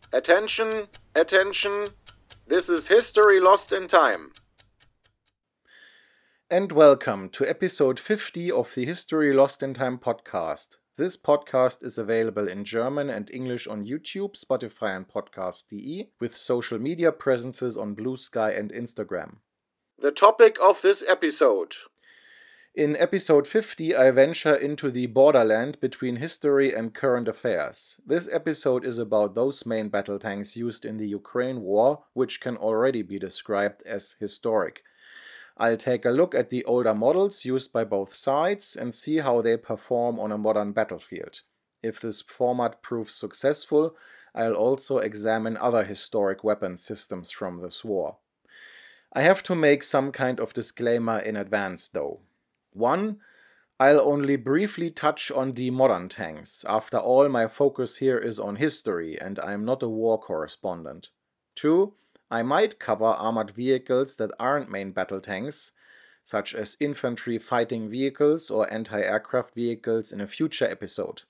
Attention, attention, this is History Lost in Time. And welcome to episode 50 of the History Lost in Time podcast. This podcast is available in German and English on YouTube, Spotify and Podcast.de, with social media presences on Blue Sky and Instagram. The topic of this episode. In episode 50, I venture into the borderland between history and current affairs. This episode is about those main battle tanks used in the Ukraine war, which can already be described as historic. I'll take a look at the older models used by both sides and see how they perform on a modern battlefield. If this format proves successful, I'll also examine other historic weapon systems from this war. I have to make some kind of disclaimer in advance though. 1. I'll only briefly touch on the modern tanks. After all, my focus here is on history and I'm not a war correspondent. 2. I might cover armored vehicles that aren't main battle tanks, such as infantry fighting vehicles or anti-aircraft vehicles in a future episode.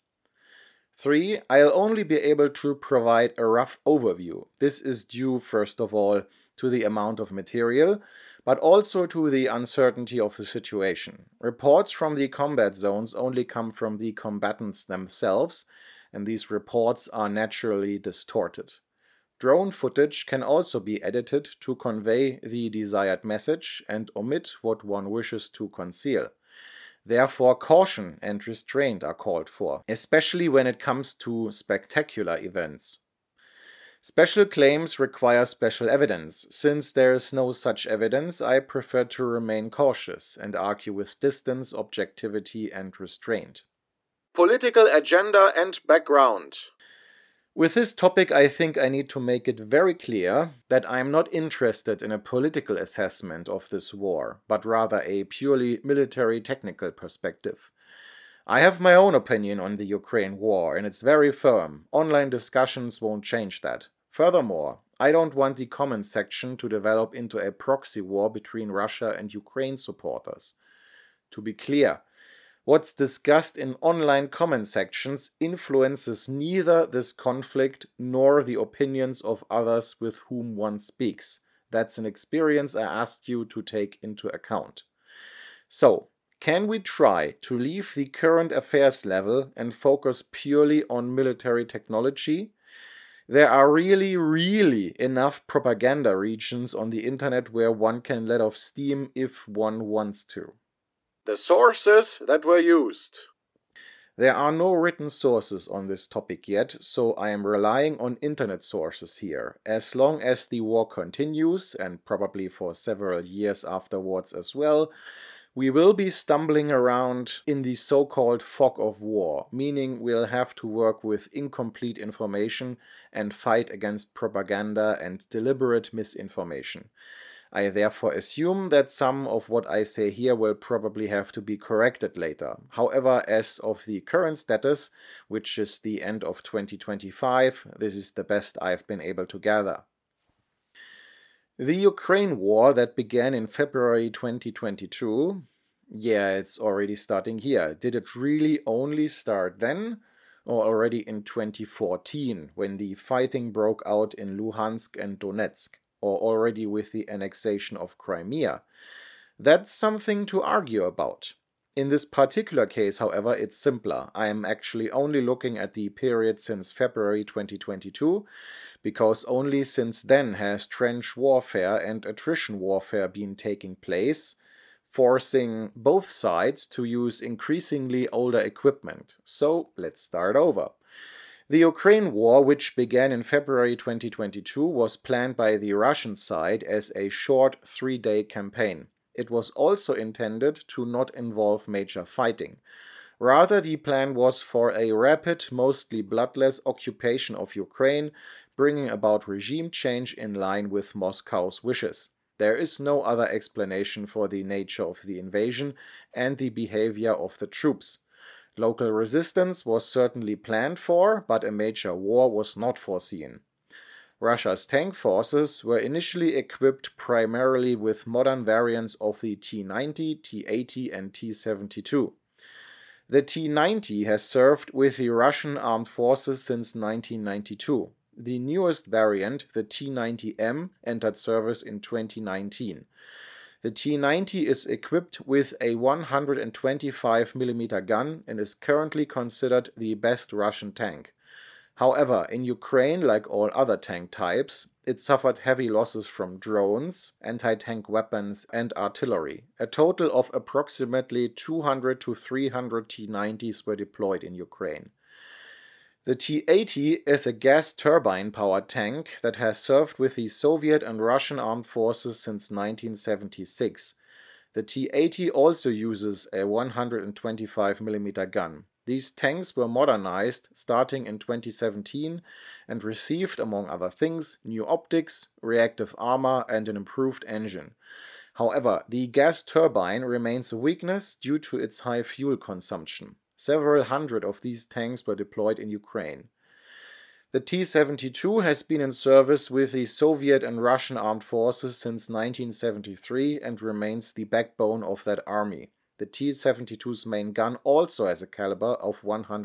3. I'll only be able to provide a rough overview. This is due, first of all, to the amount of material, but also to the uncertainty of the situation. Reports from the combat zones only come from the combatants themselves, and these reports are naturally distorted. Drone footage can also be edited to convey the desired message and omit what one wishes to conceal. Therefore, caution and restraint are called for, especially when it comes to spectacular events. Special claims require special evidence. Since there is no such evidence, I prefer to remain cautious and argue with distance, objectivity, and restraint. Political agenda and background. With this topic, I think I need to make it very clear that I am not interested in a political assessment of this war, but rather a purely military technical perspective. I have my own opinion on the Ukraine war, and it's very firm. Online discussions won't change that. Furthermore, I don't want the comments section to develop into a proxy war between Russia and Ukraine supporters. To be clear, what's discussed in online comment sections influences neither this conflict nor the opinions of others with whom one speaks. That's an experience I asked you to take into account. So, can we try to leave the current affairs level and focus purely on military technology? There are really enough propaganda regions on the internet where one can let off steam if one wants to. The sources that were used. There are no written sources on this topic yet, so I am relying on internet sources here. As long as the war continues, and probably for several years afterwards as well, we will be stumbling around in the so-called fog of war, meaning we'll have to work with incomplete information and fight against propaganda and deliberate misinformation. I therefore assume that some of what I say here will probably have to be corrected later. However, as of the current status, which is the end of 2025, this is the best I've been able to gather. The Ukraine war that began in February 2022, yeah, it's already starting here. Did it really only start then? Or already in 2014, when the fighting broke out in Luhansk and Donetsk? Or already with the annexation of Crimea? That's something to argue about. In this particular case, however, it's simpler. I am actually only looking at the period since February 2022, because only since then has trench warfare and attrition warfare been taking place, forcing both sides to use increasingly older equipment. So let's start over. The Ukraine war, which began in February 2022, was planned by the Russian side as a short 3-day campaign. It was also intended to not involve major fighting. Rather, the plan was for a rapid, mostly bloodless occupation of Ukraine, bringing about regime change in line with Moscow's wishes. There is no other explanation for the nature of the invasion and the behavior of the troops. Local resistance was certainly planned for, but a major war was not foreseen. Russia's tank forces were initially equipped primarily with modern variants of the T-90, T-80 and T-72. The T-90 has served with the Russian armed forces since 1992. The newest variant, the T90M, entered service in 2019. The T90 is equipped with a 125mm gun and is currently considered the best Russian tank. However, in Ukraine, like all other tank types, it suffered heavy losses from drones, anti-tank weapons and artillery. A total of approximately 200 to 300 T90s were deployed in Ukraine. The T-80 is a gas turbine-powered tank that has served with the Soviet and Russian armed forces since 1976. The T-80 also uses a 125mm gun. These tanks were modernized starting in 2017 and received, among other things, new optics, reactive armor and an improved engine. However, the gas turbine remains a weakness due to its high fuel consumption. Several hundred of these tanks were deployed in Ukraine. The T-72 has been in service with the Soviet and Russian armed forces since 1973 and remains the backbone of that army. The T-72's main gun also has a caliber of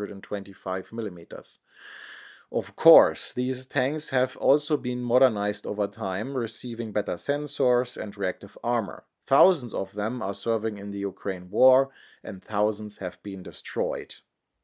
125mm. Of course, these tanks have also been modernized over time, receiving better sensors and reactive armor. Thousands of them are serving in the Ukraine war, and thousands have been destroyed.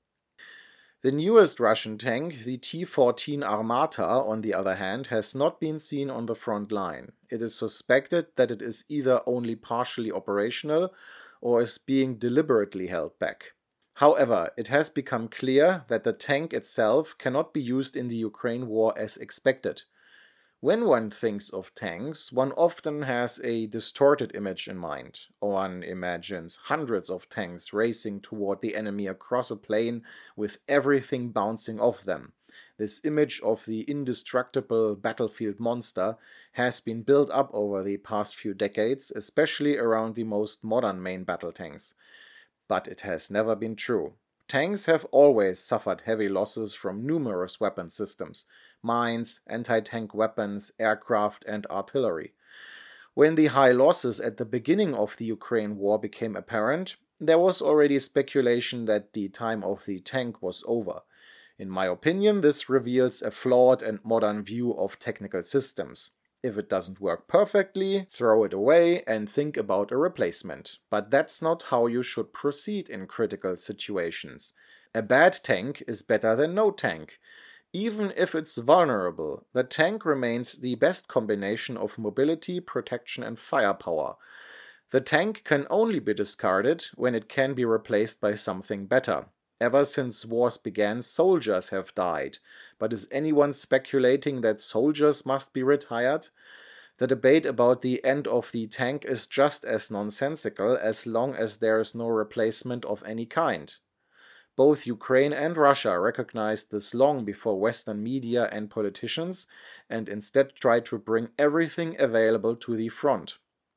The newest Russian tank, the T-14 Armata, on the other hand, has not been seen on the front line. It is suspected that it is either only partially operational or is being deliberately held back. However, it has become clear that the tank itself cannot be used in the Ukraine war as expected. When one thinks of tanks, one often has a distorted image in mind. One imagines hundreds of tanks racing toward the enemy across a plain with everything bouncing off them. This image of the indestructible battlefield monster has been built up over the past few decades, especially around the most modern main battle tanks. But it has never been true. Tanks have always suffered heavy losses from numerous weapon systems: mines, anti-tank weapons, aircraft and artillery. When the high losses at the beginning of the Ukraine war became apparent, there was already speculation that the time of the tank was over. In my opinion, this reveals a flawed and modern view of technical systems. If it doesn't work perfectly, throw it away and think about a replacement. But that's not how you should proceed in critical situations. A bad tank is better than no tank. Even if it's vulnerable, the tank remains the best combination of mobility, protection and firepower. The tank can only be discarded when it can be replaced by something better. Ever since wars began, soldiers have died. But is anyone speculating that soldiers must be retired? The debate about the end of the tank is just as nonsensical as long as there is no replacement of any kind. Both Ukraine and Russia recognized this long before Western media and politicians, and instead tried to bring everything available to the front.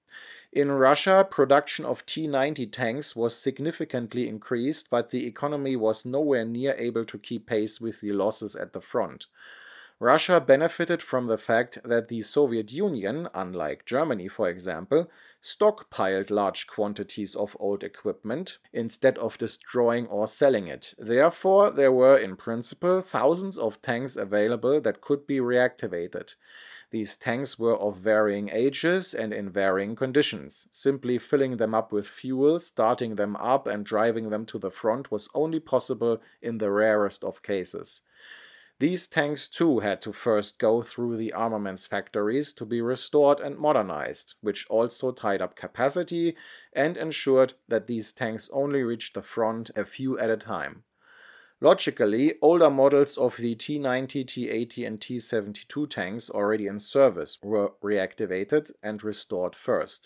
In Russia, production of T-90 tanks was significantly increased, but the economy was nowhere near able to keep pace with the losses at the front. Russia benefited from the fact that the Soviet Union, unlike Germany for example, stockpiled large quantities of old equipment instead of destroying or selling it. Therefore, there were in principle thousands of tanks available that could be reactivated. These tanks were of varying ages and in varying conditions. Simply filling them up with fuel, starting them up and driving them to the front was only possible in the rarest of cases. These tanks too had to first go through the armaments factories to be restored and modernized, which also tied up capacity and ensured that these tanks only reached the front a few at a time. Logically, older models of the T-90, T-80 and T-72 tanks already in service were reactivated and restored first.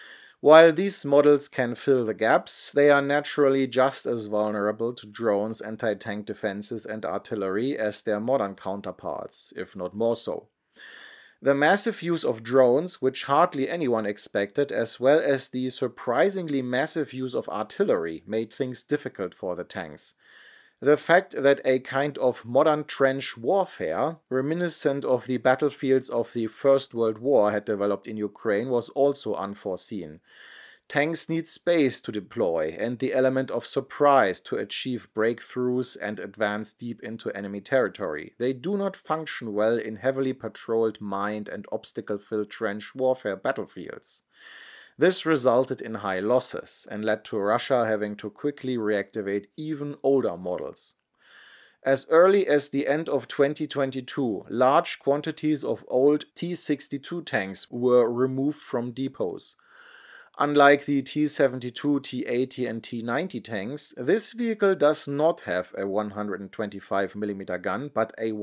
While these models can fill the gaps, they are naturally just as vulnerable to drones, anti-tank defenses and artillery as their modern counterparts, if not more so. The massive use of drones, which hardly anyone expected, as well as the surprisingly massive use of artillery, made things difficult for the tanks. The fact that a kind of modern trench warfare, reminiscent of the battlefields of the First World War, had developed in Ukraine was also unforeseen. Tanks need space to deploy and the element of surprise to achieve breakthroughs and advance deep into enemy territory. They do not function well in heavily patrolled, mined and obstacle-filled trench warfare battlefields. This resulted in high losses and led to Russia having to quickly reactivate even older models. As early as the end of 2022, large quantities of old T-62 tanks were removed from depots. Unlike the T-72, T-80 and T-90 tanks, this vehicle does not have a 125mm gun but a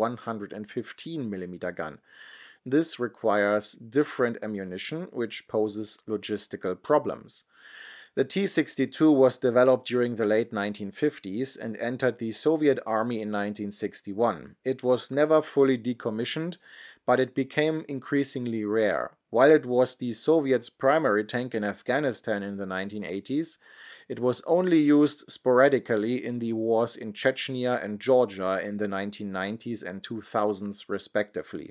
115mm gun. This requires different ammunition, which poses logistical problems. The T-62 was developed during the late 1950s and entered the Soviet Army in 1961. It was never fully decommissioned, but it became increasingly rare. While it was the Soviets' primary tank in Afghanistan in the 1980s, it was only used sporadically in the wars in Chechnya and Georgia in the 1990s and 2000s respectively.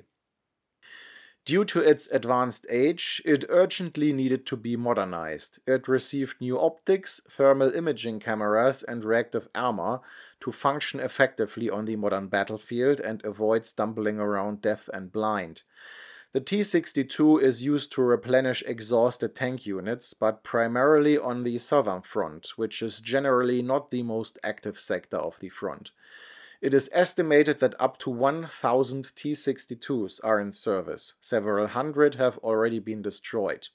Due to its advanced age, it urgently needed to be modernized. It received new optics, thermal imaging cameras and reactive armor to function effectively on the modern battlefield and avoid stumbling around deaf and blind. The T-62 is used to replenish exhausted tank units, but primarily on the southern front, which is generally not the most active sector of the front. It is estimated that up to 1,000 T-62s are in service. Several hundred have already been destroyed.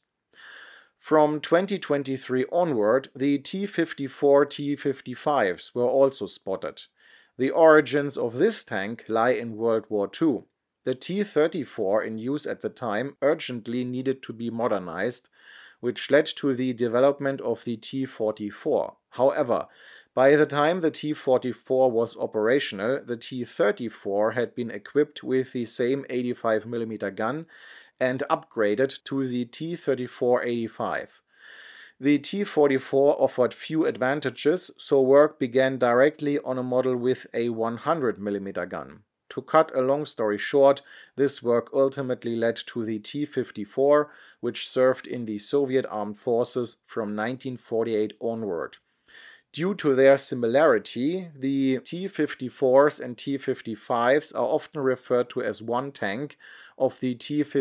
From 2023 onward, the T-54 T-55s were also spotted. The origins of this tank lie in World War II. The T-34 in use at the time urgently needed to be modernized, which led to the development of the T-44. However, by the time the T-44 was operational, the T-34 had been equipped with the same 85mm gun and upgraded to the T-34-85. The T-44 offered few advantages, so work began directly on a model with a 100mm gun. To cut a long story short, this work ultimately led to the T-54, which served in the Soviet Armed Forces from 1948 onward. Due to their similarity, the T-54s and T-55s are often referred to as one tank of the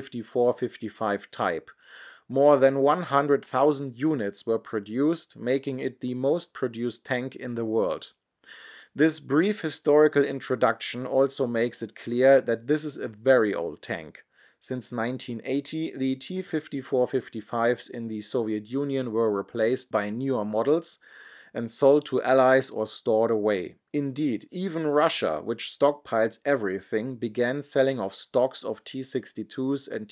T-54-55 type. More than 100,000 units were produced, making it the most produced tank in the world. This brief historical introduction also makes it clear that this is a very old tank. Since 1980, the T-54-55s in the Soviet Union were replaced by newer models and sold to allies or stored away. Indeed, even Russia, which stockpiles everything, began selling off stocks of T-62s and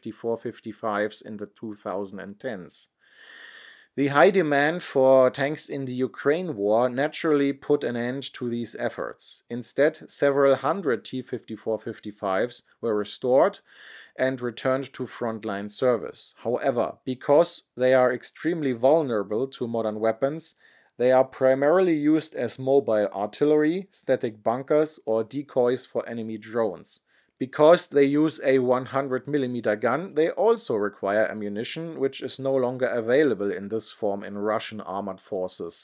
T-54-55s in the 2010s. The high demand for tanks in the Ukraine war naturally put an end to these efforts. Instead, several hundred T-54-55s were restored and returned to frontline service. However, because they are extremely vulnerable to modern weapons, they are primarily used as mobile artillery, static bunkers, or decoys for enemy drones. Because they use a 100mm gun, they also require ammunition, which is no longer available in this form in Russian armored forces.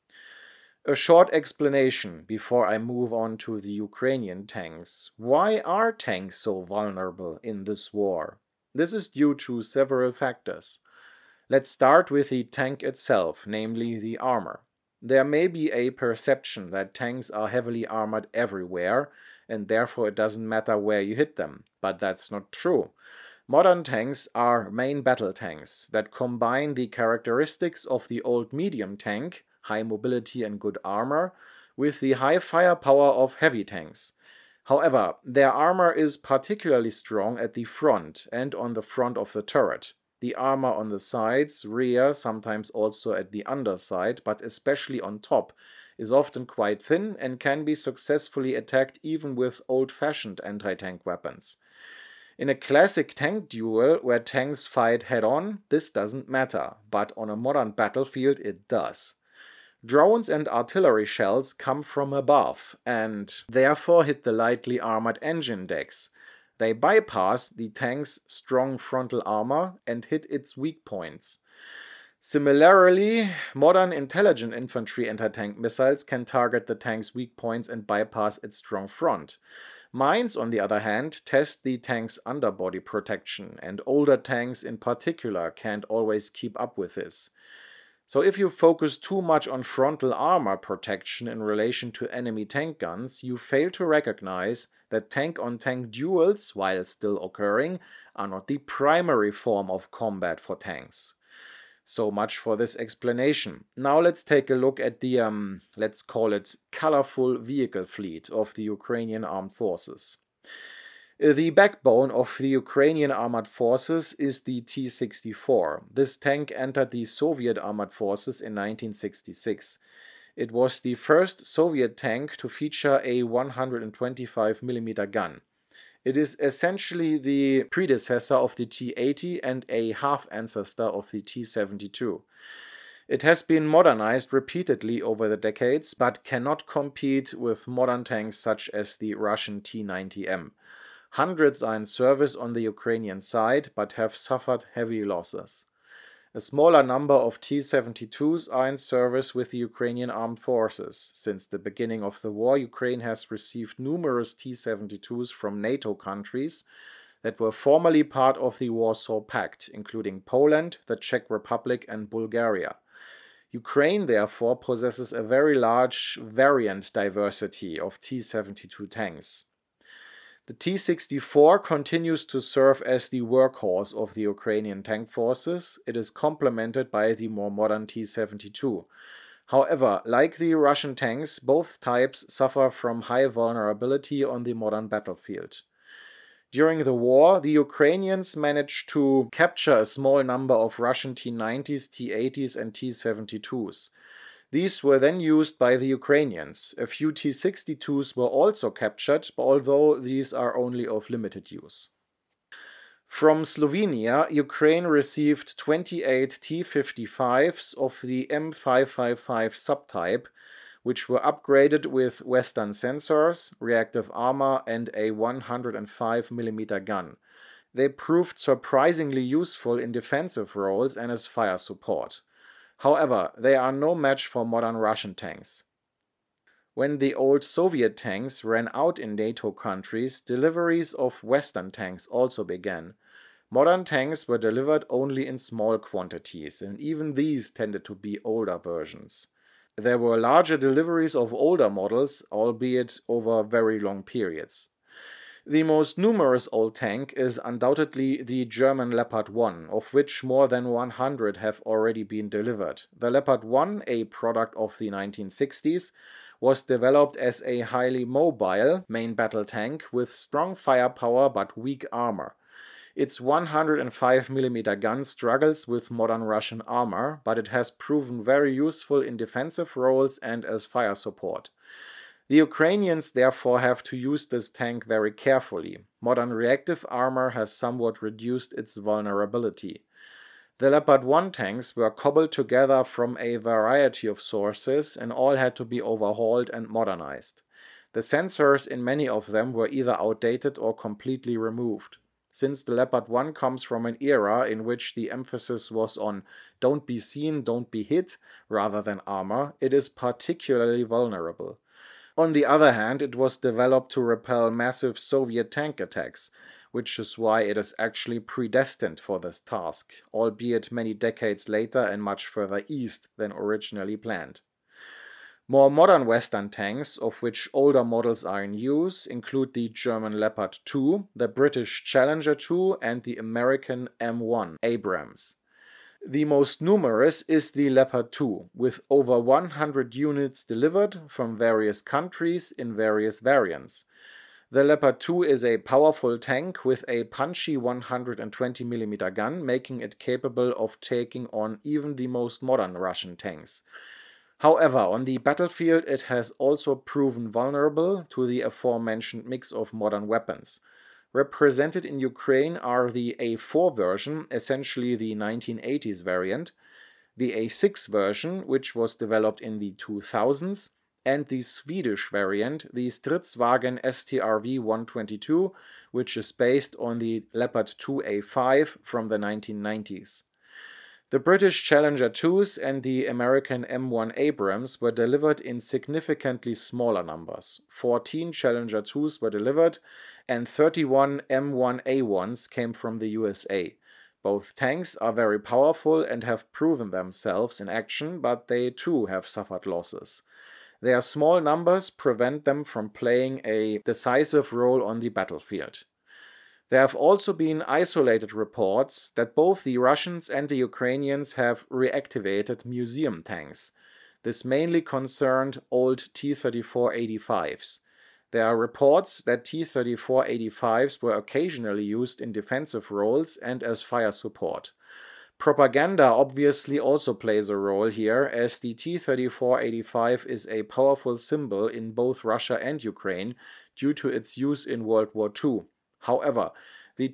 A short explanation before I move on to the Ukrainian tanks. Why are tanks so vulnerable in this war? This is due to several factors. Let's start with the tank itself, namely the armor. There may be a perception that tanks are heavily armored everywhere, and therefore it doesn't matter where you hit them, but that's not true. Modern tanks are main battle tanks that combine the characteristics of the old medium tank, high mobility and good armor, with the high firepower of heavy tanks. However, their armor is particularly strong at the front and on the front of the turret. The armor on the sides, rear, sometimes also at the underside, but especially on top, is often quite thin and can be successfully attacked even with old-fashioned anti-tank weapons. In a classic tank duel where tanks fight head-on, this doesn't matter, but on a modern battlefield it does. Drones and artillery shells come from above and therefore hit the lightly armored engine decks. They bypass the tank's strong frontal armor and hit its weak points. Similarly, modern intelligent infantry anti-tank missiles can target the tank's weak points and bypass its strong front. Mines, on the other hand, test the tank's underbody protection, and older tanks in particular can't always keep up with this. So if you focus too much on frontal armor protection in relation to enemy tank guns, you fail to recognize that tank-on-tank duels, while still occurring, are not the primary form of combat for tanks. So much for this explanation. Now let's take a look at the, let's call it, colorful vehicle fleet of the Ukrainian armed forces. The backbone of the Ukrainian armored forces is the T-64. This tank entered the Soviet armored forces in 1966. It was the first Soviet tank to feature a 125mm gun. It is essentially the predecessor of the T-80 and a half-ancestor of the T-72. It has been modernized repeatedly over the decades, but cannot compete with modern tanks such as the Russian T-90M. Hundreds are in service on the Ukrainian side, but have suffered heavy losses. A smaller number of T-72s are in service with the Ukrainian armed forces. Since the beginning of the war, Ukraine has received numerous T-72s from NATO countries that were formerly part of the Warsaw Pact, including Poland, the Czech Republic, and Bulgaria. Ukraine, therefore, possesses a very large variant diversity of T-72 tanks. The T-64 continues to serve as the workhorse of the Ukrainian tank forces. It is complemented by the more modern T-72. However, like the Russian tanks, both types suffer from high vulnerability on the modern battlefield. During the war, the Ukrainians managed to capture a small number of Russian T-90s, T-80s, and T-72s. These were then used by the Ukrainians. A few T-62s were also captured, although these are only of limited use. From Slovenia, Ukraine received 28 T-55s of the M555 subtype, which were upgraded with Western sensors, reactive armor, and a 105mm gun. They proved surprisingly useful in defensive roles and as fire support. However, they are no match for modern Russian tanks. When the old Soviet tanks ran out in NATO countries, deliveries of Western tanks also began. Modern tanks were delivered only in small quantities, and even these tended to be older versions. There were larger deliveries of older models, albeit over very long periods. The most numerous old tank is undoubtedly the German Leopard 1, of which more than 100 have already been delivered. The Leopard 1, a product of the 1960s, was developed as a highly mobile main battle tank with strong firepower but weak armor. Its 105mm gun struggles with modern Russian armor, but it has proven very useful in defensive roles and as fire support. The Ukrainians therefore have to use this tank very carefully. Modern reactive armor has somewhat reduced its vulnerability. The Leopard 1 tanks were cobbled together from a variety of sources and all had to be overhauled and modernized. The sensors in many of them were either outdated or completely removed. Since the Leopard 1 comes from an era in which the emphasis was on don't be seen, don't be hit, rather than armor, it is particularly vulnerable. On the other hand, it was developed to repel massive Soviet tank attacks, which is why it is actually predestined for this task, albeit many decades later and much further east than originally planned. More modern Western tanks, of which older models are in use, include the German Leopard 2, the British Challenger 2, and the American M1 Abrams. The most numerous is the Leopard 2, with over 100 units delivered from various countries in various variants. The Leopard 2 is a powerful tank with a punchy 120mm gun, making it capable of taking on even the most modern Russian tanks. However, on the battlefield it has also proven vulnerable to the aforementioned mix of modern weapons. Represented in Ukraine are the A4 version, essentially the 1980s variant, the A6 version, which was developed in the 2000s, and the Swedish variant, the Stridsvagn STRV-122, which is based on the Leopard 2 A5 from the 1990s. The British Challenger 2s and the American M1 Abrams were delivered in significantly smaller numbers. 14 Challenger 2s were delivered and 31 M1 A1s came from the USA. Both tanks are very powerful and have proven themselves in action, but they too have suffered losses. Their small numbers prevent them from playing a decisive role on the battlefield. There have also been isolated reports that both the Russians and the Ukrainians have reactivated museum tanks. This mainly concerned old T-34-85s. There are reports that T-34-85s were occasionally used in defensive roles and as fire support. Propaganda obviously also plays a role here, as the T-34-85 is a powerful symbol in both Russia and Ukraine due to its use in World War II. However, the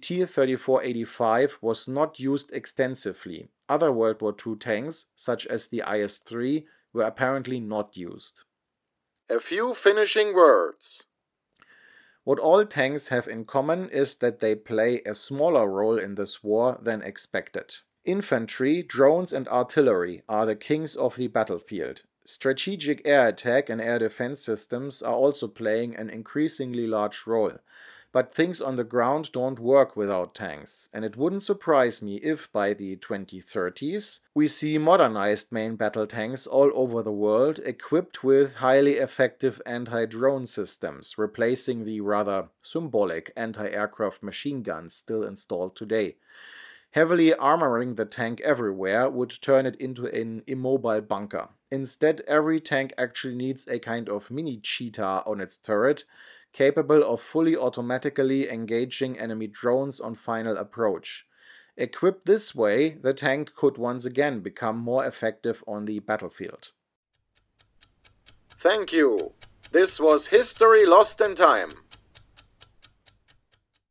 T-34-85 was not used extensively. Other World War II tanks, such as the IS-3, were apparently not used. A few finishing words. What all tanks have in common is that they play a smaller role in this war than expected. Infantry, drones and artillery are the kings of the battlefield. Strategic air attack and air defense systems are also playing an increasingly large role. But things on the ground don't work without tanks, and it wouldn't surprise me if by the 2030s we see modernized main battle tanks all over the world equipped with highly effective anti-drone systems, replacing the rather symbolic anti-aircraft machine guns still installed today. Heavily armoring the tank everywhere would turn it into an immobile bunker. Instead, every tank actually needs a kind of mini cheetah on its turret, capable of fully automatically engaging enemy drones on final approach. Equipped this way, the tank could once again become more effective on the battlefield. Thank you. This was History Lost in Time.